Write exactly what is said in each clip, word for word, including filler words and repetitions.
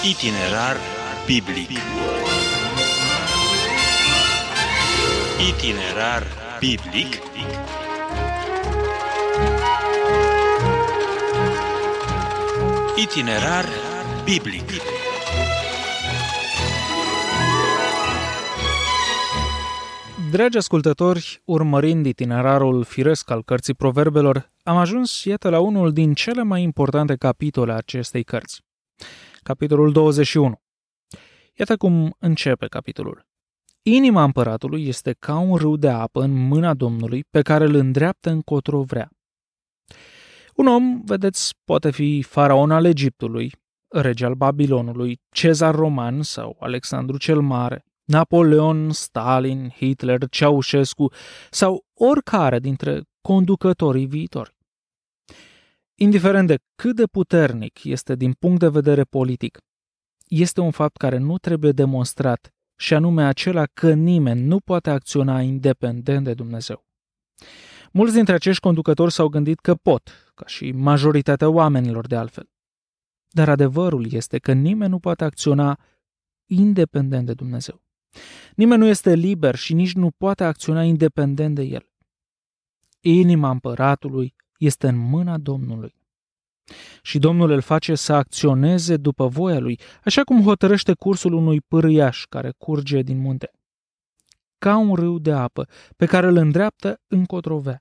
Itinerar biblic. Itinerar biblic. Itinerar biblic. Dragi ascultători, urmărind itinerarul firesc al cărții Proverbelor, am ajuns, iată, la unul din cele mai importante capitole a acestei cărți. Capitolul douăzeci și unu. Iată cum începe capitolul. Inima împăratului este ca un râu de apă în mâna Domnului, pe care îl îndreaptă încotro vrea. Un om, vedeți, poate fi faraon al Egiptului, rege al Babilonului, Cezar Roman sau Alexandru cel Mare, Napoleon, Stalin, Hitler, Ceaușescu sau oricare dintre conducătorii viitori. Indiferent de cât de puternic este din punct de vedere politic, este un fapt care nu trebuie demonstrat, și anume acela că nimeni nu poate acționa independent de Dumnezeu. Mulți dintre acești conducători s-au gândit că pot, ca și majoritatea oamenilor de altfel. Dar adevărul este că nimeni nu poate acționa independent de Dumnezeu. Nimeni nu este liber și nici nu poate acționa independent de El. Inima împăratului este în mâna Domnului. Și Domnul îl face să acționeze după voia lui, așa cum hotărăște cursul unui pârâiaș care curge din munte. Ca un râu de apă pe care îl îndreaptă încotro vrea.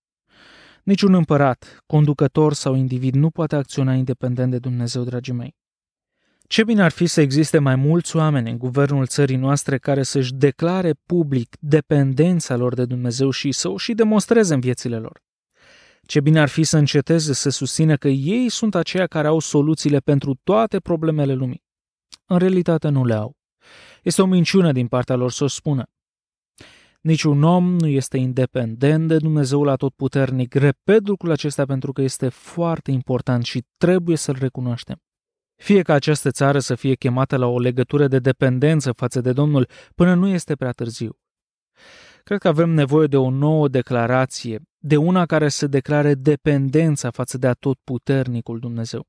Niciun împărat, conducător sau individ nu poate acționa independent de Dumnezeu, dragii mei. Ce bine ar fi să existe mai mulți oameni în guvernul țării noastre care să-și declare public dependența lor de Dumnezeu și să o și demonstreze în viețile lor. Ce bine ar fi să înceteze să susțină că ei sunt aceia care au soluțiile pentru toate problemele lumii. În realitate nu le au. Este o minciună din partea lor să o spună. Niciun om nu este independent de Dumnezeul Atotputernic. Repet lucrul acesta pentru că este foarte important și trebuie să-l recunoaștem. Fie ca această țară să fie chemată la o legătură de dependență față de Domnul până nu este prea târziu. Cred că avem nevoie de o nouă declarație, de una care să declare dependența față de Atotputernicul Dumnezeu.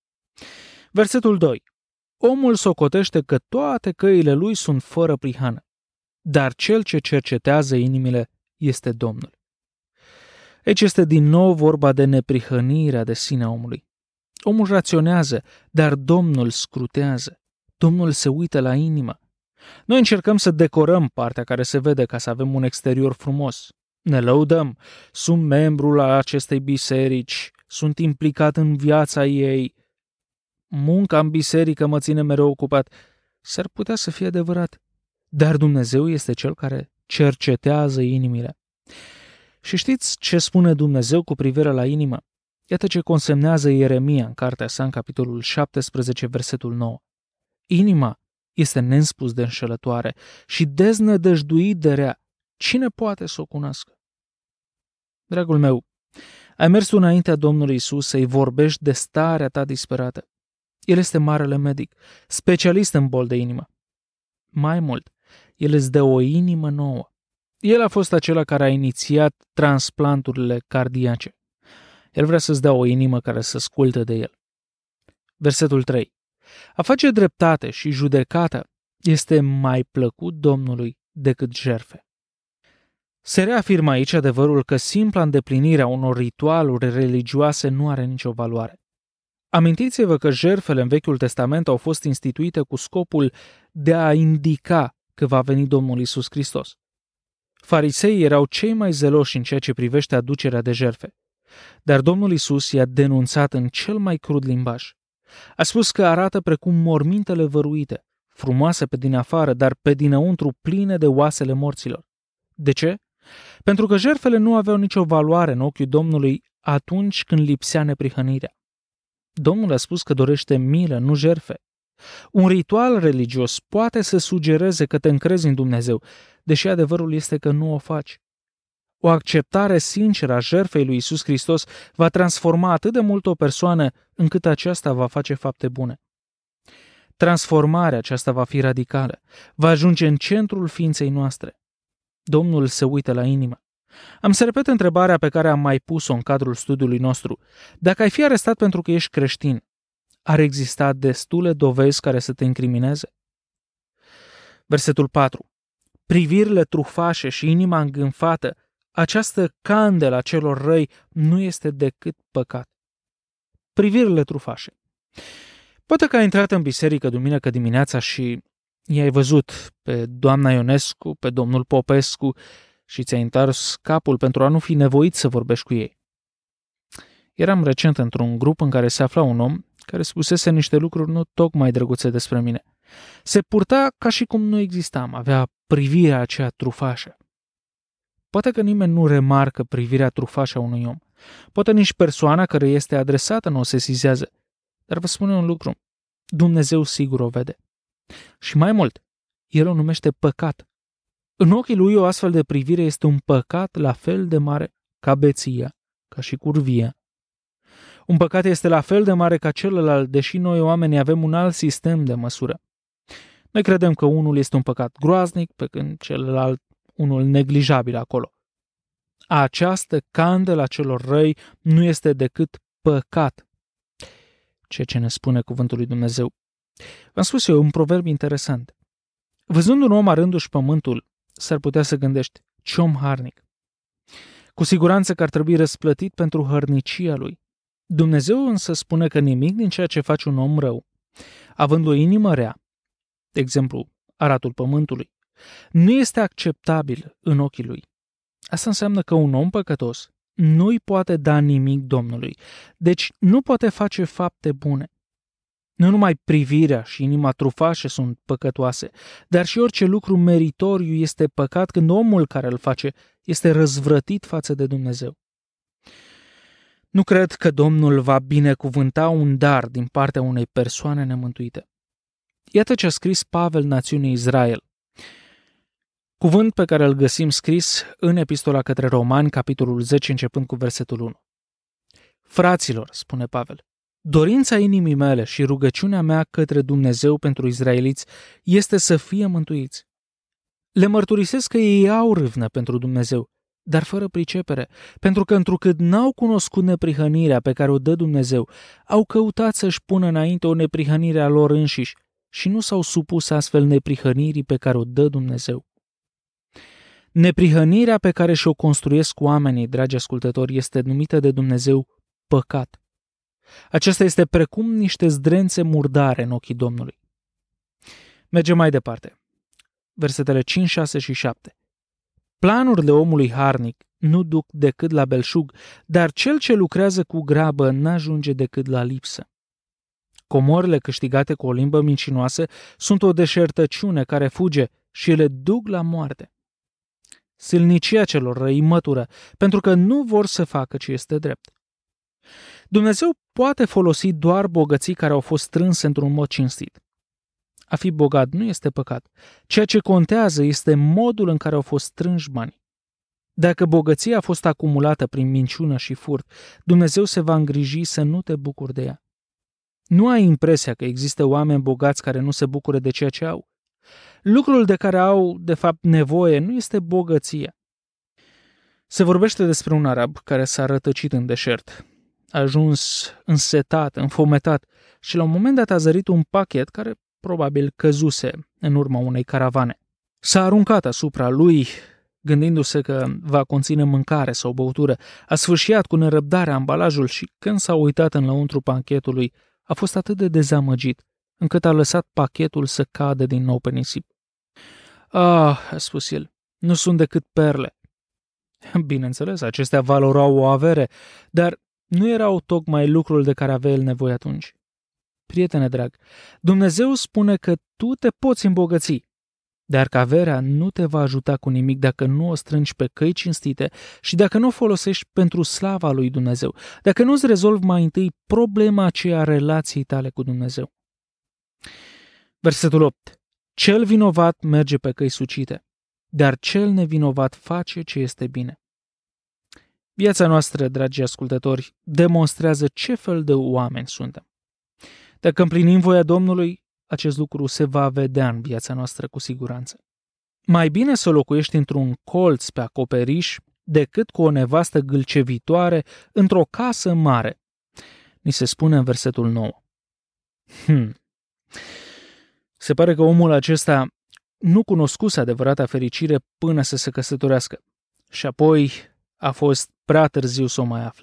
Versetul doi. Omul socotește că toate căile lui sunt fără prihană, dar cel ce cercetează inimile este Domnul. Aici este din nou vorba de neprihănirea de sine a omului. Omul raționează, dar Domnul scrutează. Domnul se uită la inimă. Noi încercăm să decorăm partea care se vede ca să avem un exterior frumos. Ne lăudăm, sunt membru la acestei biserici, sunt implicat în viața ei, munca în biserică mă ține mereu ocupat. S-ar putea să fie adevărat, dar Dumnezeu este Cel care cercetează inimile. Și știți ce spune Dumnezeu cu privire la inimă? Iată ce consemnează Ieremia în cartea sa, în capitolul șaptesprezece, versetul nouă. Inima este nespus de înșelătoare și deznădăjduit de rea. Cine poate să o cunoască? Dragul meu, ai mers tu înaintea Domnului Iisus să-i vorbești de starea ta disperată. El este marele medic, specialist în boli de inimă. Mai mult, El îți dă o inimă nouă. El a fost acela care a inițiat transplanturile cardiace. El vrea să-ți dea o inimă care să asculte de El. Versetul trei. A face dreptate și judecată este mai plăcut Domnului decât jertfe. Se reafirmă aici adevărul că simpla îndeplinirea unor ritualuri religioase nu are nicio valoare. Amintiți-vă că jertfele în Vechiul Testament au fost instituite cu scopul de a indica că va veni Domnul Iisus Hristos. Fariseii erau cei mai zeloși în ceea ce privește aducerea de jertfe, dar Domnul Iisus i-a denunțat în cel mai crud limbaj. A spus că arată precum mormintele văruite, frumoase pe din afară, dar pe dinăuntru pline de oasele morților. De ce? Pentru că jertfele nu aveau nicio valoare în ochiul Domnului atunci când lipsea neprihănirea. Domnul a spus că dorește milă, nu jertfe. Un ritual religios poate să sugereze că te încrezi în Dumnezeu, deși adevărul este că nu o faci. O acceptare sinceră a jertfei lui Iisus Hristos va transforma atât de mult o persoană încât aceasta va face fapte bune. Transformarea aceasta va fi radicală, va ajunge în centrul ființei noastre. Domnul se uită la inimă. Am să repet întrebarea pe care am mai pus-o în cadrul studiului nostru. Dacă ai fi arestat pentru că ești creștin, Ar exista destule dovezi care să te incrimineze? Versetul patru. Privirile trufașe și inima îngânfată, această candelă a celor răi nu este decât păcat. Privirile trufașe. Poate că ai intrat în biserică duminică dimineața și i-ai văzut pe doamna Ionescu, pe domnul Popescu și ți-ai întors capul pentru a nu fi nevoit să vorbești cu ei. Eram recent într-un grup în care se afla un om care spusese niște lucruri nu tocmai drăguțe despre mine. Se purta ca și cum nu existam, avea privirea aceea trufașă. Poate că nimeni nu remarcă privirea trufașă a unui om. Poate nici persoana care este adresată nu o sesizează. Dar vă spun un lucru, Dumnezeu sigur o vede. Și mai mult, El o numește păcat. În ochii Lui o astfel de privire este un păcat la fel de mare ca beția, ca și curvia. Un păcat este la fel de mare ca celălalt, deși noi oamenii avem un alt sistem de măsură. Noi credem că unul este un păcat groaznic, pe când celălalt unul neglijabil acolo. Această candelă a celor răi nu este decât păcat. Ceea ce ne spune cuvântul lui Dumnezeu. V-am spus eu un proverb interesant. Văzând un om arându-și pământul, s-ar putea să gândești, ce om harnic. Cu siguranță că ar trebui răsplătit pentru hărnicia lui. Dumnezeu însă spune că nimic din ceea ce face un om rău, având o inimă rea, de exemplu, aratul pământului, nu este acceptabil în ochii lui. Asta înseamnă că un om păcătos nu-i poate da nimic Domnului, deci nu poate face fapte bune. Nu numai privirea și inima trufașe sunt păcătoase, dar și orice lucru meritoriu este păcat când omul care îl face este răzvrătit față de Dumnezeu. Nu cred că Domnul va binecuvânta un dar din partea unei persoane nemântuite. Iată ce a scris Pavel națiunii Israel. Cuvânt pe care îl găsim scris în Epistola către Romani, capitolul zece, începând cu versetul unu. Fraților, spune Pavel, dorința inimii mele și rugăciunea mea către Dumnezeu pentru izraeliți este să fie mântuiți. Le mărturisesc că ei au râvnă pentru Dumnezeu, dar fără pricepere, pentru că întrucât n-au cunoscut neprihănirea pe care o dă Dumnezeu, au căutat să-și pună înainte o neprihănire a lor înșiși și nu s-au supus astfel neprihănirii pe care o dă Dumnezeu. Neprihănirea pe care și-o construiesc oamenii, dragi ascultători, este numită de Dumnezeu păcat. Acesta este precum niște zdrențe murdare în ochii Domnului. Mergem mai departe. Versetele cinci, șase și șapte. Planurile omului harnic nu duc decât la belșug, dar cel ce lucrează cu grabă n-ajunge decât la lipsă. Comorile câștigate cu o limbă mincinoasă sunt o deșertăciune care fuge și le duc la moarte. Silnicia celor răi mătură, pentru că nu vor să facă ce este drept. Dumnezeu poate folosi doar bogății care au fost strânse într-un mod cinstit. A fi bogat nu este păcat. Ceea ce contează este modul în care au fost strânși banii. Dacă bogăția a fost acumulată prin minciună și furt, Dumnezeu se va îngriji să nu te bucuri de ea. Nu ai impresia că există oameni bogați care nu se bucură de ceea ce au. Lucrul de care au, de fapt, nevoie nu este bogăția. Se vorbește despre un arab care s-a rătăcit în deșert. A ajuns însetat, înfometat și la un moment dat a zărit un pachet care probabil căzuse în urma unei caravane. S-a aruncat asupra lui, gândindu-se că va conține mâncare sau băutură, a sfâșiat cu nerăbdare ambalajul și când s-a uitat înăuntru pachetului, a fost atât de dezamăgit, încât a lăsat pachetul să cadă din nou pe nisip. Ah, a spus el, nu sunt decât perle. Bineînțeles, acestea valorau o avere, dar nu erau tocmai lucrul de care avea el nevoie atunci. Prietene drag, Dumnezeu spune că tu te poți îmbogăți, dar că averea nu te va ajuta cu nimic dacă nu o strângi pe căi cinstite și dacă nu o folosești pentru slava lui Dumnezeu, dacă nu îți rezolvi mai întâi problema aceea a relației tale cu Dumnezeu. Versetul opt. Cel vinovat merge pe căi sucite, dar cel nevinovat face ce este bine. Viața noastră, dragi ascultători, demonstrează ce fel de oameni suntem. Dacă împlinim voia Domnului, acest lucru se va vedea în viața noastră cu siguranță. Mai bine să locuiești într-un colț pe acoperiș decât cu o nevastă gâlcevitoare într-o casă mare. Ni se spune în versetul nouă. Hmm. Se pare că omul acesta nu cunoscuse adevărata fericire până să se căsătorească și apoi a fost prea târziu să o mai afle.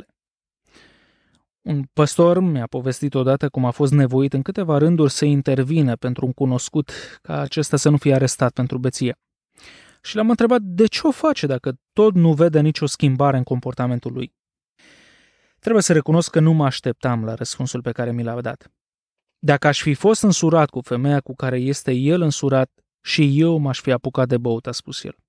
Un păstor mi-a povestit odată cum a fost nevoit în câteva rânduri să intervină pentru un cunoscut ca acesta să nu fie arestat pentru beție. Și l-am întrebat de ce o face dacă tot nu vede nicio schimbare în comportamentul lui. Trebuie să recunosc că nu mă așteptam la răspunsul pe care mi l-a dat. Dacă aș fi fost însurat cu femeia cu care este el însurat, și eu m-aș fi apucat de băut, a spus el.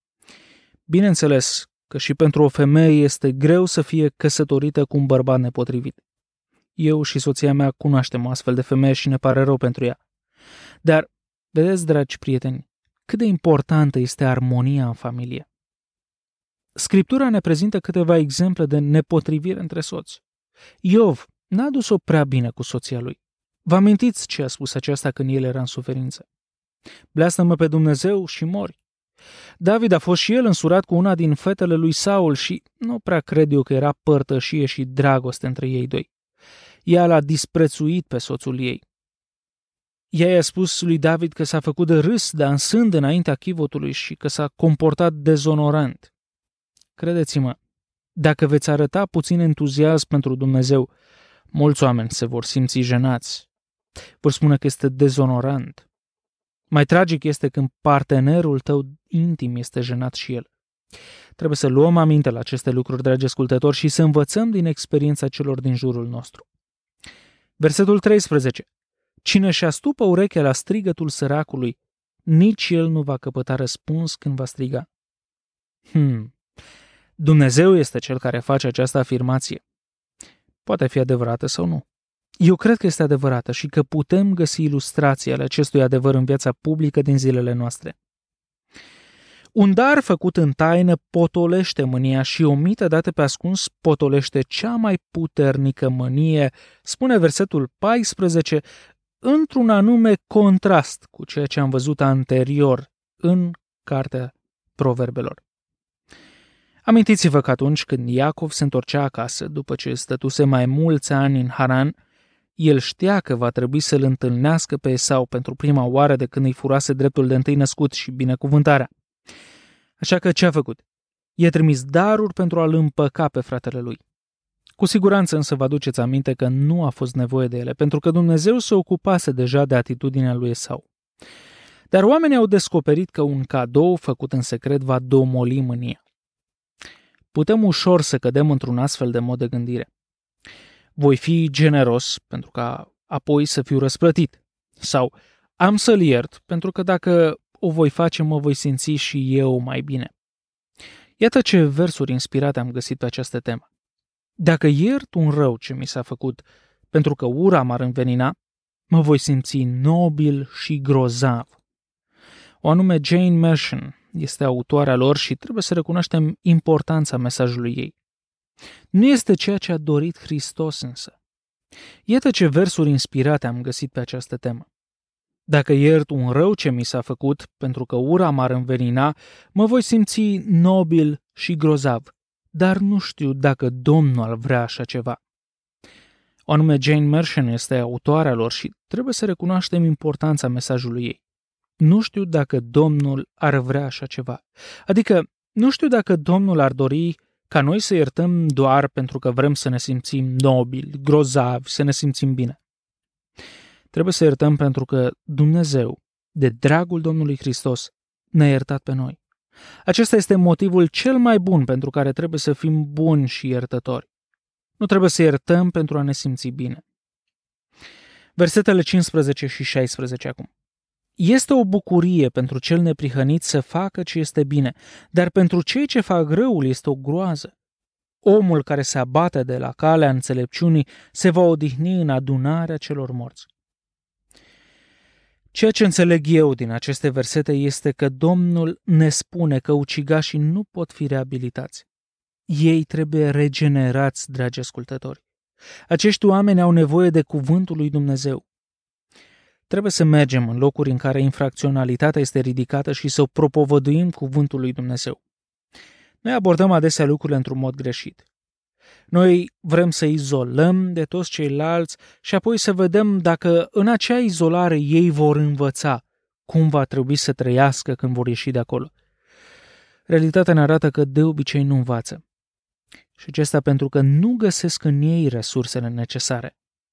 Bineînțeles că și pentru o femeie este greu să fie căsătorită cu un bărbat nepotrivit. Eu și soția mea cunoaștem o astfel de femeie și ne pare rău pentru ea. Dar, vedeți, dragi prieteni, cât de importantă este armonia în familie. Scriptura ne prezintă câteva exemple de nepotrivire între soți. Iov n-a dus-o prea bine cu soția lui. Vă amintiți ce a spus aceasta când el era în suferință? Bleastă-mă pe Dumnezeu și mori. David a fost și el însurat cu una din fetele lui Saul și nu prea cred eu că era părtășie și dragoste între ei doi. Ea l-a disprețuit pe soțul ei. Ea i-a spus lui David că s-a făcut de râs, dansând înaintea chivotului și că s-a comportat dezonorant. Credeți-mă, dacă veți arăta puțin entuziasm pentru Dumnezeu, mulți oameni se vor simți jenați. Vor spune că este dezonorant. Mai tragic este când partenerul tău intim este jenat și el. Trebuie să luăm aminte la aceste lucruri, dragi ascultători, și să învățăm din experiența celor din jurul nostru. Versetul treisprezece. Cine și astupă urechea la strigătul săracului, nici el nu va căpăta răspuns când va striga. Hmm. Dumnezeu este cel care face această afirmație. Poate fi adevărată sau nu. Eu cred că este adevărată și că putem găsi ilustrații ale acestui adevăr în viața publică din zilele noastre. Un dar făcut în taină potolește mânia și o mită dată pe ascuns potolește cea mai puternică mânie, spune versetul paisprezece, într-un anume contrast cu ceea ce am văzut anterior în cartea Proverbelor. Amintiți-vă că atunci când Iacov se întorcea acasă, după ce stătuse mai mulți ani în Haran, el știa că va trebui să-l întâlnească pe Esau pentru prima oară de când îi furase dreptul de întâi născut și binecuvântarea. Așa că ce a făcut? I-a trimis daruri pentru a-l împăca pe fratele lui. Cu siguranță însă vă aduceți aminte că nu a fost nevoie de ele, pentru că Dumnezeu se ocupase deja de atitudinea lui Esau. Dar oamenii au descoperit că un cadou făcut în secret va domoli mânia. Putem ușor să cădem într-un astfel de mod de gândire. Voi fi generos pentru ca apoi să fiu răsplătit. Sau am să-l iert pentru că dacă o voi face mă voi simți și eu mai bine. Iată ce versuri inspirate am găsit pe această temă. Dacă iert un rău ce mi s-a făcut pentru că ura m-ar învenina, mă voi simți nobil și grozav. O anume Jane Mershon este autoarea lor și trebuie să recunoaștem importanța mesajului ei. Nu este ceea ce a dorit Hristos însă. Iată ce versuri inspirate am găsit pe această temă. Dacă iert un rău ce mi s-a făcut, pentru că ura m-ar învenina, mă voi simți nobil și grozav, dar nu știu dacă Domnul ar vrea așa ceva. O anume Jane Mershon este autoarea lor și trebuie să recunoaștem importanța mesajului ei. Nu știu dacă Domnul ar vrea așa ceva. Adică, nu știu dacă Domnul ar dori ca noi să iertăm doar pentru că vrem să ne simțim nobili, grozavi, să ne simțim bine. Trebuie să iertăm pentru că Dumnezeu, de dragul Domnului Hristos, ne-a iertat pe noi. Acesta este motivul cel mai bun pentru care trebuie să fim buni și iertători. Nu trebuie să iertăm pentru a ne simți bine. Versetele cincisprezece și șaisprezece acum. Este o bucurie pentru cel neprihănit să facă ce este bine, dar pentru cei ce fac răul este o groază. Omul care se abate de la calea înțelepciunii se va odihni în adunarea celor morți. Ceea ce înțeleg eu din aceste versete este că Domnul ne spune că ucigașii nu pot fi reabilitați. Ei trebuie regenerați, dragi ascultători. Acești oameni au nevoie de cuvântul lui Dumnezeu. Trebuie să mergem în locuri în care infracționalitatea este ridicată și să propovăduim cuvântul lui Dumnezeu. Noi abordăm adesea lucrurile într-un mod greșit. Noi vrem să izolăm de toți ceilalți și apoi să vedem dacă în acea izolare ei vor învăța cum va trebui să trăiască când vor ieși de acolo. Realitatea ne arată că de obicei nu învață. Și acesta pentru că nu găsesc în ei resursele necesare.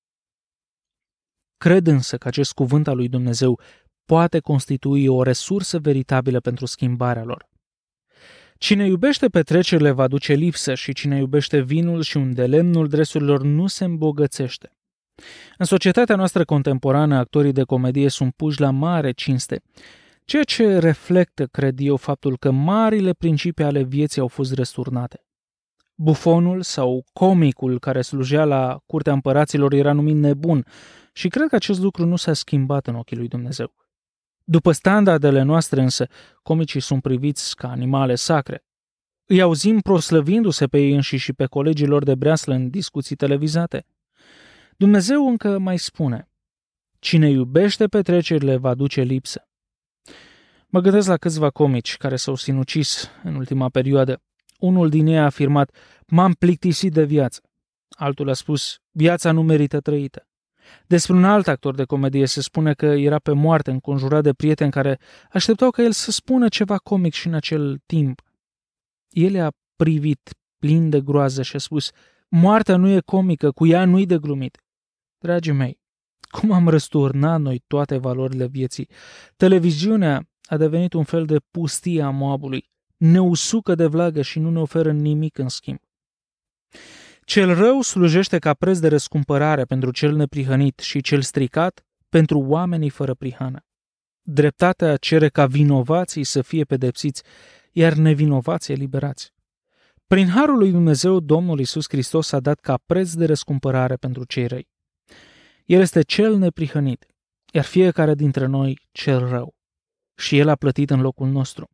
Cred însă că acest cuvânt al lui Dumnezeu poate constitui o resursă veritabilă pentru schimbarea lor. Cine iubește petrecerile va duce lipsă și cine iubește vinul și undelemnul dresurilor nu se îmbogățește. În societatea noastră contemporană, actorii de comedie sunt puși la mare cinste, ceea ce reflectă, cred eu, faptul că marile principii ale vieții au fost răsturnate. Bufonul sau comicul care slujea la curtea împăraților era numit nebun și cred că acest lucru nu s-a schimbat în ochii lui Dumnezeu. După standardele noastre însă, comicii sunt priviți ca animale sacre. Îi auzim proslăvindu-se pe ei înșiși și pe colegii lor de breaslă în discuții televizate. Dumnezeu încă mai spune: cine iubește petrecerile va duce lipsă. Mă gândesc la câțiva comici care s-au sinucis în ultima perioadă. Unul din ei a afirmat: m-am plictisit de viață. Altul a spus: viața nu merită trăită. Despre un alt actor de comedie se spune că era pe moarte înconjurat de prieteni care așteptau ca el să spună ceva comic și în acel timp. El a privit plin de groază și a spus: moartea nu e comică, cu ea nu-i de glumit. Dragii mei, cum am răsturnat noi toate valorile vieții? Televiziunea a devenit un fel de pustie a Moabului. Ne usucă de vlagă și nu ne oferă nimic în schimb. Cel rău slujește ca preț de răscumpărare pentru cel neprihănit și cel stricat pentru oamenii fără prihană. Dreptatea cere ca vinovații să fie pedepsiți, iar nevinovații eliberați. Prin harul lui Dumnezeu, Domnul Iisus Hristos a dat ca preț de răscumpărare pentru cei răi. El este cel neprihănit, iar fiecare dintre noi cel rău. Și El a plătit în locul nostru.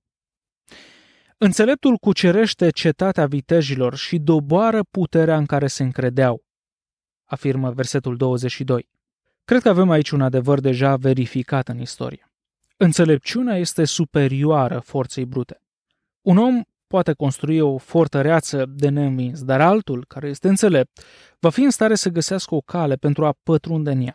Înțeleptul cucerește cetatea vitejilor și doboară puterea în care se încredeau, afirmă versetul douăzeci și doi. Cred că avem aici un adevăr deja verificat în istorie. Înțelepciunea este superioară forței brute. Un om poate construi o fortăreață de neînvins, dar altul, care este înțelept, va fi în stare să găsească o cale pentru a pătrunde în ea.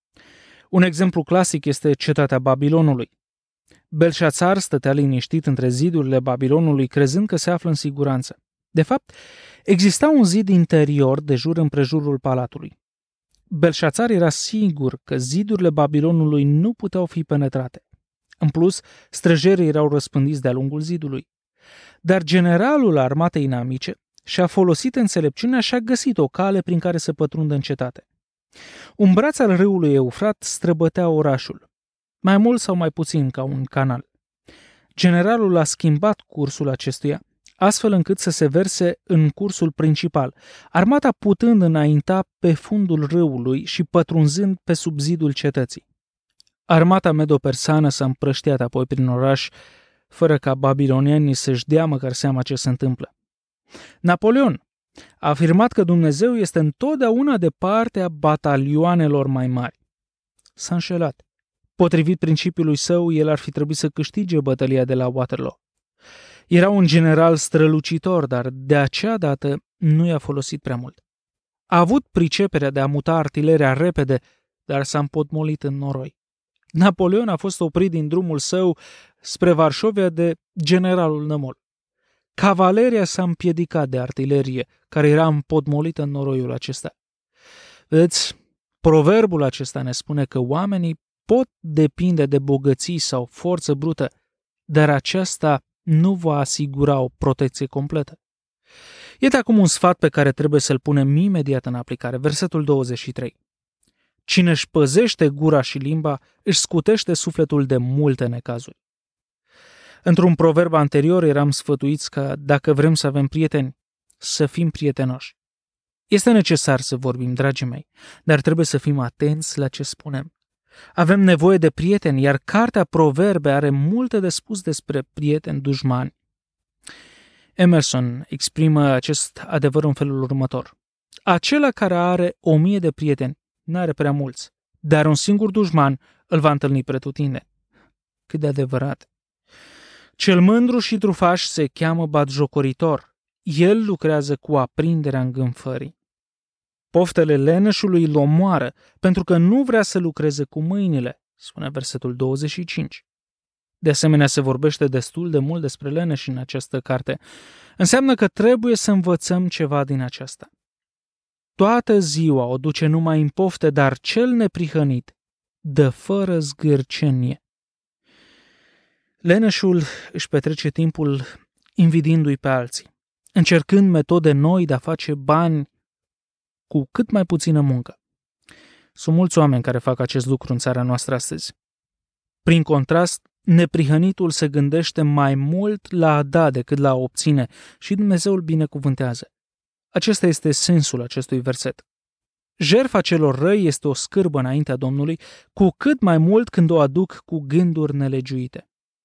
Un exemplu clasic este cetatea Babilonului. Belșațar stătea liniștit între zidurile Babilonului, crezând că se află în siguranță. De fapt, exista un zid interior de jur împrejurul palatului. Belșațar era sigur că zidurile Babilonului nu puteau fi penetrate. În plus, străjerii erau răspândiți de-a lungul zidului. Dar generalul armatei inamice și-a folosit înțelepciunea și a găsit o cale prin care să pătrundă în cetate. Un braț al râului Eufrat străbătea orașul, mai mult sau mai puțin ca un canal. Generalul a schimbat cursul acestuia, astfel încât să se verse în cursul principal, armata putând înainta pe fundul râului și pătrunzând pe sub zidul cetății. Armata medo-persană s-a împrăștiat apoi prin oraș, fără ca babilonienii să-și dea măcar seama ce se întâmplă. Napoleon a afirmat că Dumnezeu este întotdeauna de partea batalioanelor mai mari. S-a înșelat. Potrivit principiului său, el ar fi trebuit să câștige bătălia de la Waterloo. Era un general strălucitor, dar de acea dată nu i-a folosit prea mult. A avut priceperea de a muta artileria repede, dar s-a împotmolit în noroi. Napoleon a fost oprit din drumul său spre Varșovia de generalul Nămol. Cavaleria s-a împiedicat de artilerie, care era împotmolită în noroiul acesta. Vedeți, proverbul acesta ne spune că oamenii pot depinde de bogății sau forță brută, dar aceasta nu va asigura o protecție completă. Iată acum un sfat pe care trebuie să-l punem imediat în aplicare. Versetul douăzeci și trei. Cine își păzește gura și limba, își scutește sufletul de multe necazuri. Într-un proverb anterior eram sfătuiți că dacă vrem să avem prieteni, să fim prietenoși. Este necesar să vorbim, dragii mei, dar trebuie să fim atenți la ce spunem. Avem nevoie de prieteni, iar cartea Proverbe are multe de spus despre prieteni dușmani. Emerson exprimă acest adevăr în felul următor. Acela care are o mie de prieteni n-are prea mulți, dar un singur dușman îl va întâlni pretutindeni. Cât de adevărat! Cel mândru și trufaș se cheamă batjocoritor, El lucrează cu aprinderea îngânfării. Poftele leneșului îl omoară pentru că nu vrea să lucreze cu mâinile, spune versetul douăzeci și cinci. De asemenea, se vorbește destul de mult despre leneși în această carte. Înseamnă că trebuie să învățăm ceva din aceasta. Toată ziua o duce numai în pofte, dar cel neprihănit dă fără zgârcenie. Leneșul își petrece timpul invidiindu-i pe alții, încercând metode noi de a face bani cu cât mai puțină muncă. Sunt mulți oameni care fac acest lucru în țara noastră astăzi. Prin contrast, neprihănitul se gândește mai mult la a da decât la a obține și Dumnezeu îl binecuvântează. Acesta este sensul acestui verset. Jertfa celor răi este o scârbă înaintea Domnului, cu cât mai mult când o aduc cu gânduri nelegiuite.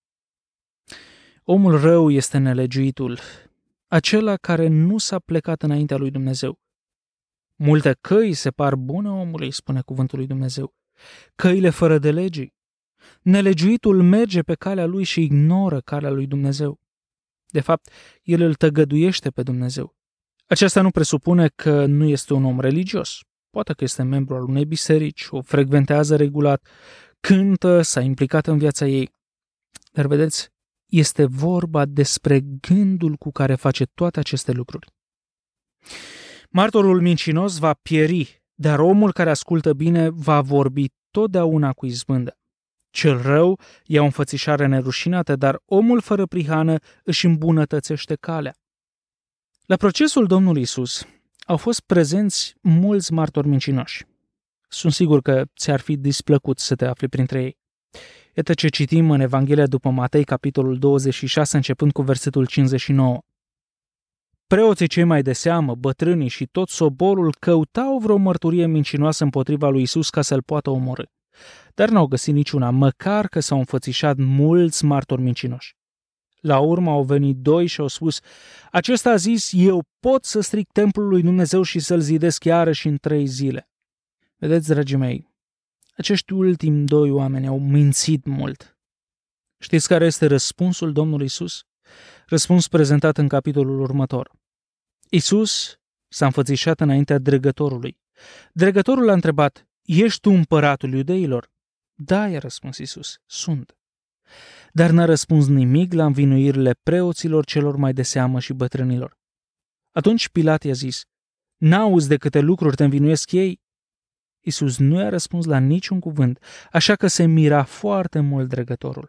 Omul rău este nelegiuitul, acela care nu s-a plecat înaintea lui Dumnezeu. Multe căi se par bune omului, spune cuvântul lui Dumnezeu, căile fără de legii. Nelegiuitul merge pe calea lui și ignoră calea lui Dumnezeu. De fapt, el îl tăgăduiește pe Dumnezeu. Aceasta nu presupune că nu este un om religios. Poate că este membru al unei biserici, o frecventează regulat, cântă, s-a implicat în viața ei. Dar vedeți, este vorba despre gândul cu care face toate aceste lucruri. Martorul mincinos va pieri, dar omul care ascultă bine va vorbi totdeauna cu izbândă. Cel rău ia o înfățișare nerușinată, dar omul fără prihană își îmbunătățește calea. La procesul Domnului Iisus au fost prezenți mulți martori mincinoși. Sunt sigur că ți-ar fi displăcut să te afli printre ei. Iată ce citim în Evanghelia după Matei, capitolul douăzeci și șase, începând cu versetul cincizeci și nouă. Preoții cei mai de seamă, bătrânii și tot soborul căutau vreo mărturie mincinoasă împotriva lui Iisus ca să-l poată omorî. Dar n-au găsit niciuna, măcar că s-au înfățișat mulți martori mincinoși. La urmă au venit doi și au spus, acesta a zis, eu pot să stric templul lui Dumnezeu și să-l zidesc iarăși în trei zile. Vedeți, dragii mei, acești ultimi doi oameni au mințit mult. Știți care este răspunsul Domnului Iisus? Răspuns prezentat în capitolul următor. Iisus s-a înfățișat înaintea dregătorului. Dregătorul l-a întrebat, ești tu împăratul iudeilor? Da, i-a răspuns Iisus, sunt. Dar n-a răspuns nimic la învinuirile preoților celor mai de seamă și bătrânilor. Atunci Pilat i-a zis, n-auzi de câte lucruri te învinuiesc ei? Iisus nu i-a răspuns la niciun cuvânt, așa că se mira foarte mult dregătorul.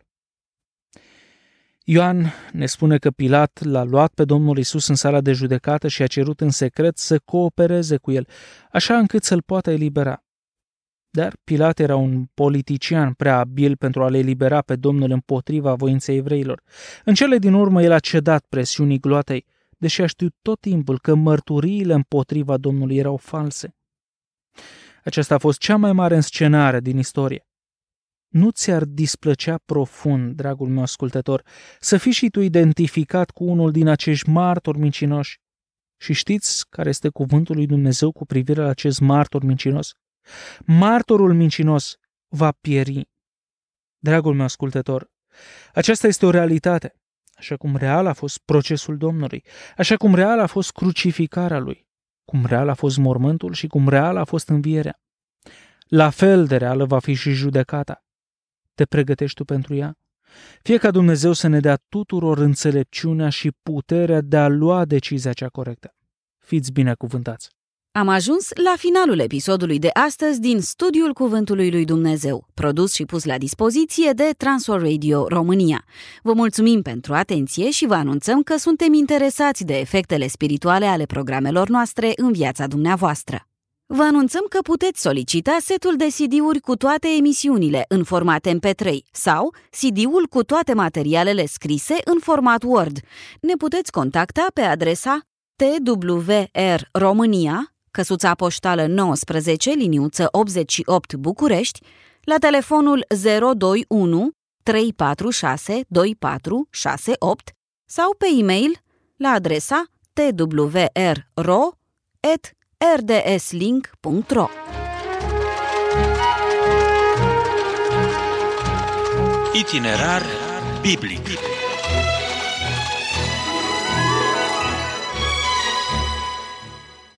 Ioan ne spune că Pilat l-a luat pe Domnul Iisus în sala de judecată și a cerut în secret să coopereze cu el, așa încât să-l poată elibera. Dar Pilat era un politician prea abil pentru a le elibera pe Domnul împotriva voinței evreilor. În cele din urmă el a cedat presiunii gloatei, deși a știut tot timpul că mărturiile împotriva Domnului erau false. Aceasta a fost cea mai mare înscenare din istorie. Nu ți-ar displăcea profund, dragul meu ascultător, să fii și tu identificat cu unul din acești martori mincinoși? Și știți care este cuvântul lui Dumnezeu cu privire la acest martor mincinos? Martorul mincinos va pieri. Dragul meu ascultător, aceasta este o realitate, așa cum real a fost procesul Domnului, așa cum real a fost crucificarea lui, cum real a fost mormântul și cum real a fost învierea. La fel de reală va fi și judecata. Te pregătești tu pentru ea? Fie ca Dumnezeu să ne dea tuturor înțelepciunea și puterea de a lua decizia cea corectă. Fiți binecuvântați! Am ajuns la finalul episodului de astăzi din Studiul Cuvântului lui Dumnezeu, produs și pus la dispoziție de Transworld Radio România. Vă mulțumim pentru atenție și vă anunțăm că suntem interesați de efectele spirituale ale programelor noastre în viața dumneavoastră. Vă anunțăm că puteți solicita setul de C D-uri cu toate emisiunile în format M P trei sau C D-ul cu toate materialele scrise în format Word. Ne puteți contacta pe adresa T W R România, căsuța poștală nouăsprezece, liniuță optzeci și opt București, la telefonul zero doi unu trei patru șase doi patru șase opt sau pe e-mail la adresa t w r ro at r d s link punct r o. Itinerar biblic.